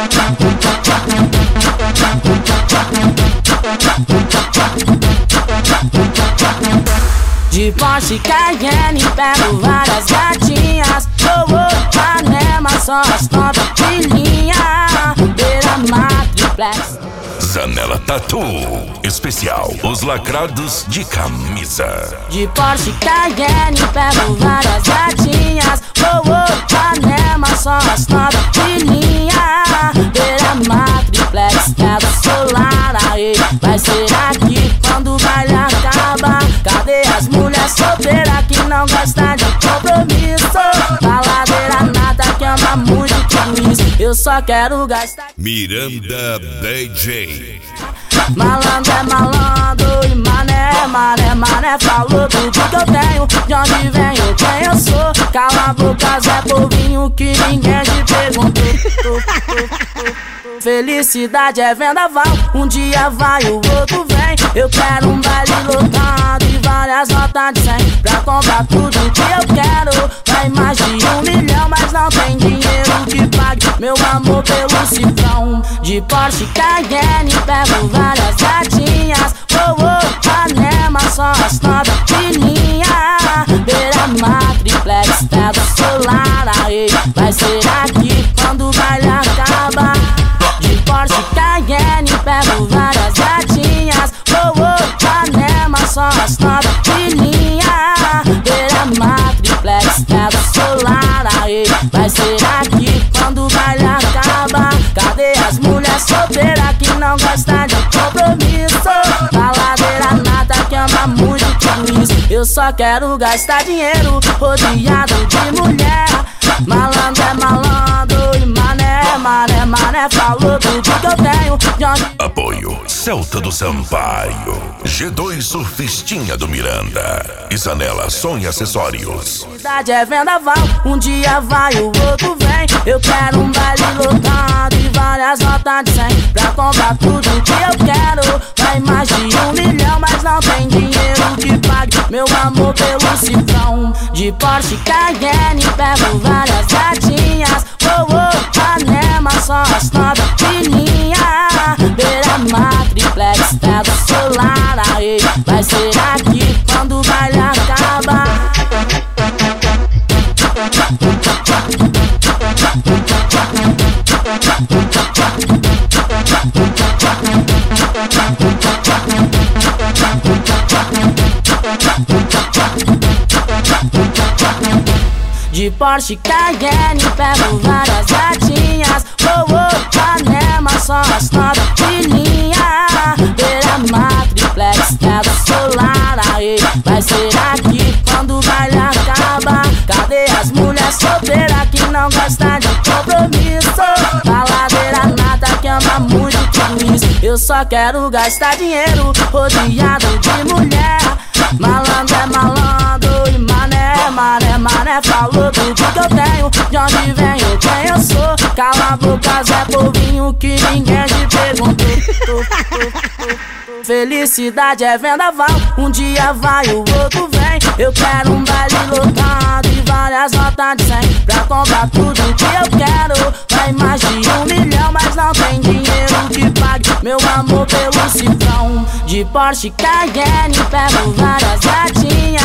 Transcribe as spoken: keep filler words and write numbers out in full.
De Porsche Cayenne pego várias gatinhas. Oh, oh, Panema, só as top de linha. Beira-Mar Triplex. Zanela Tatu especial, os lacrados de camisa. De Porsche Cayenne pego várias gatinhas. Oh, oh, Panema, só as top de linha. Beira-Mar Triplex, teto solar, aí vai ser aqui quando o baile acaba. Cadê as mulheres solteiras que não gostam de compromisso? Baladeira nada que ama muito tudo isso. Eu só quero gastar. Miranda D J. Malandro é malandro e mané é mané. Mané falou tudo que eu tenho, de onde venho, quem eu sou. Cala a boca, Zé Povinho, que ninguém te perguntou. Felicidade é vendaval, um dia vai, o outro vem. Eu quero um baile lotado e várias notas de cem pra comprar tudo que eu quero. Vai mais de um milhão, mas não tem dinheiro que pague meu amor pelo cifrão. De Porsche Cayenne pego várias gatinhas. Oh, oh, Panema, só as top de linha. Beira-Mar Triplex, teto solar, aí vai ser aqui quando o baile acaba. De Porsche Cayenne pego várias gatinhas. Oh, oh, Panema, só as top de linha. Beira-Mar Triplex, teto solar, aí vai ser aqui quando o baile acaba. Cadê as mulheres solteiras que não gostam de compromisso? Baladeira nada que ama muito tudo isso. Eu só quero gastar dinheiro rodeado de mulher. Malandro é malandro e mané é mané. Mané falou tudo que eu tenho, de onde... Apoio Celta do Sampaio, G dois Surfistinha do Miranda e Zanela Som e Acessórios. Cidade é vendaval, um dia vai, o outro vem. Eu quero um baile lotado e várias notas de cem pra comprar tudo que eu quero. Vai mais de um milhão, mas não tem dinheiro que pague meu amor pelo cifrão. De Porsche Cayenne pego várias gatinhas. Oh, oh, Panema, só as top de linha. Beira-Mar Triplex, teto solar, aí vai ser aqui quando o baile acaba. De Porsche Cayenne pego várias gatinhas. Oh, oh, Panema, só as top de linha. Beira-Mar Triplex, teto solar, aí vai ser aqui quando o baile acaba. Cadê as mulheres solteiras que não gostam de compromisso? Baladeira nada que ama muito tudo isso. Eu só quero gastar dinheiro rodeado de mulher. Malandro é malandro e mané é mané. Mané falou tudo que eu tenho, de onde venho, quem eu sou. Cala a boca, Zé Povinho, que ninguém te perguntou. Felicidade é vendaval, um dia vai, o outro vem. Eu quero um baile lotado e várias notas de cem pra comprar tudo que eu quero. Vai mais de um milhão, mas não tem dinheiro que pague meu amor pelo cifrão. De Porsche Cayenne pego várias gatinhas.